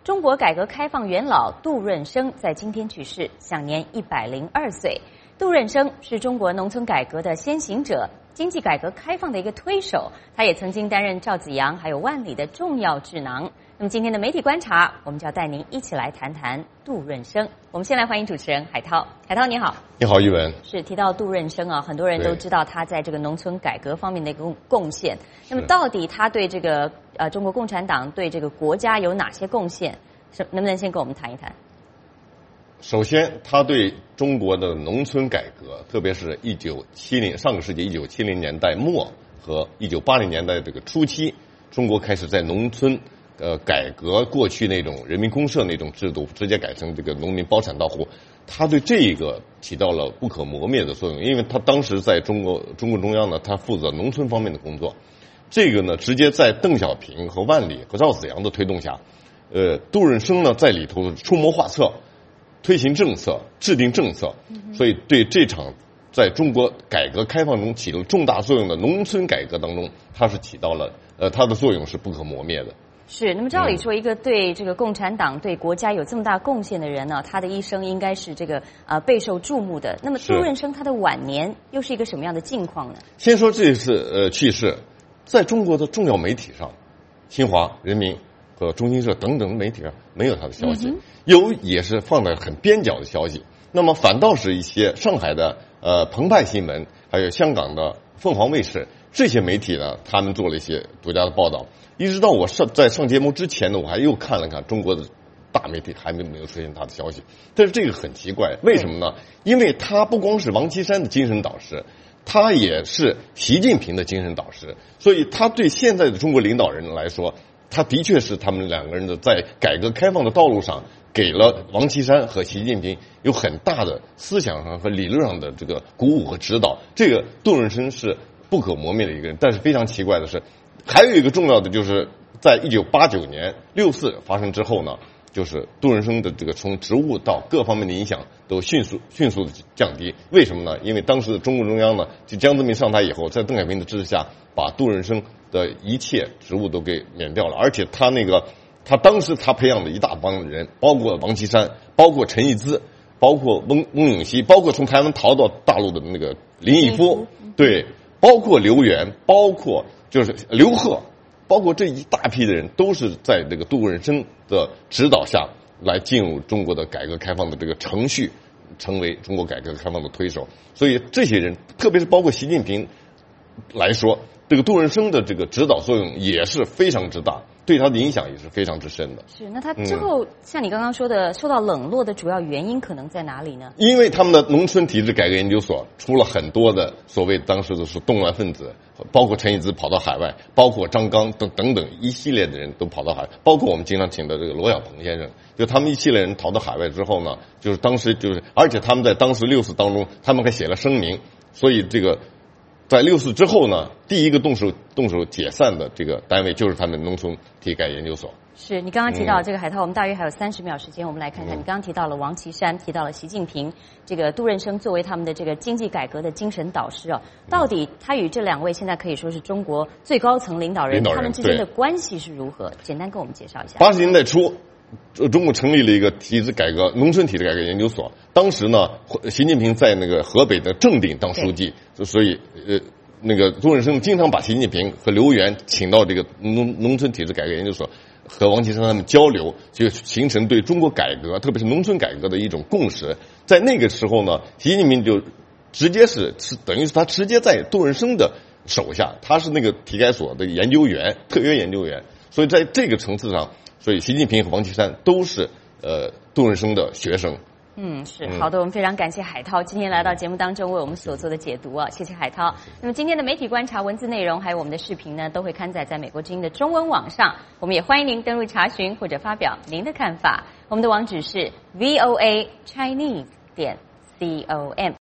中国改革开放元老杜润生在今天去世，享年102岁。杜润生是中国农村改革的先行者，经济改革开放的一个推手，他也曾经担任赵紫阳还有万里的重要智囊。那么今天的媒体观察，我们就要带您一起来谈谈杜润生。我们先来欢迎主持人海涛。海涛你好。 你好，玉文。 是提到杜润生啊，很多人都知道他在这个农村改革方面的一个贡献。那么到底他对这个中国共产党对这个国家有哪些贡献？能不能先跟我们谈一谈？ 首先，他对中国的农村改革，特别是上个世纪1970年代末和1980年代这个初期，中国开始在农村改革过去那种人民公社那种制度，直接改成这个农民包产到户。他对这个起到了不可磨灭的作用，因为他当时在中共中央呢，他负责农村方面的工作。这个呢，直接在邓小平和万里和赵紫阳的推动下，杜润生呢在里头出谋划策，推行政策，制定政策，所以对这场在中国改革开放中起了重大作用的农村改革当中，它是起到了它的作用是不可磨灭的。 是，那么照理说，一个对这个共产党对国家有这么大贡献的人呢，他的一生应该是这个备受注目的。那么杜润生他的晚年又是一个什么样的境况呢？ 先说这次去世，在中国的重要媒体上，新华、人民和中新社等等媒体上没有他的消息，有也是放在很边角的消息。那么反倒是一些上海的澎湃新闻，还有香港的凤凰卫视这些媒体呢，他们做了一些独家的报道。一直到我在上节目之前呢，我还又看了看中国的大媒体，还没有出现他的消息。但是这个很奇怪，为什么呢？因为他不光是王岐山的精神导师，他也是习近平的精神导师，所以他对现在的中国领导人来说，他的确是他们两个人的在改革开放的道路上给了王岐山和习近平有很大的思想上和理论上的这个鼓舞和指导。这个杜润生是不可磨灭的一个人。但是非常奇怪的是，还有一个重要的就是在1989年6·4发生之后呢，就是杜润生的这个从职务到各方面的影响都迅速的降低。为什么呢？因为当时的中共中央呢，就江泽民上台以后，在邓小平的支持下，把杜润生的一切职务都给免掉了。而且他当时培养的一大帮人，包括王岐山，包括陈逸咨，包括翁永熙，包括从台湾逃到大陆的那个林毅夫，对，包括刘源，包括就是刘鹤，包括这一大批的人，都是在这个杜润生的指导下来进入中国的改革开放的这个程序，成为中国改革开放的推手。所以这些人，特别是包括习近平来说，这个杜润生的这个指导作用也是非常之大，对他的影响也是非常之深的。 是，那他之后像你刚刚说的，受到冷落的主要原因可能在哪里呢？因为他们的农村体制改革研究所出了很多的所谓当时的是动乱分子，包括陈逸咨跑到海外，包括张刚等等一系列的人都跑到海外，包括我们经常请的这个罗小鹏先生，就他们一系列人逃到海外之后呢，就是当时而且他们在当时6·4当中，他们还写了声明，所以这个在6·4之后呢，第一个动手解散的这个单位就是他们农村体改研究所。 是你刚刚提到这个海涛，我们大约还有30秒时间，我们来看看。你刚刚提到了王岐山，提到了习近平，这个杜润生作为他们的这个经济改革的精神导师到底他与这两位现在可以说是中国最高层领导人，他们之间的关系是如何？简单跟我们介绍一下。 80年代初，中国成立了一个农村体制改革研究所。当时呢，习近平在那个河北的正定当书记，所以那个杜润生经常把习近平和刘源请到这个农村体制改革研究所，和王岐山他们交流，就形成对中国改革，特别是农村改革的一种共识。在那个时候呢，习近平就直接是等于是他直接在杜润生的手下，他是那个体改所的研究员，特约研究员。所以在这个层次上，所以习近平和王岐山都是杜润生的学生。 是好的，我们非常感谢海涛今天来到节目当中为我们所做的解读谢谢海涛。那么今天的媒体观察文字内容还有我们的视频呢，都会刊载在美国之音的中文网上，我们也欢迎您登入查询或者发表您的看法。我们的网址是voachinese.com。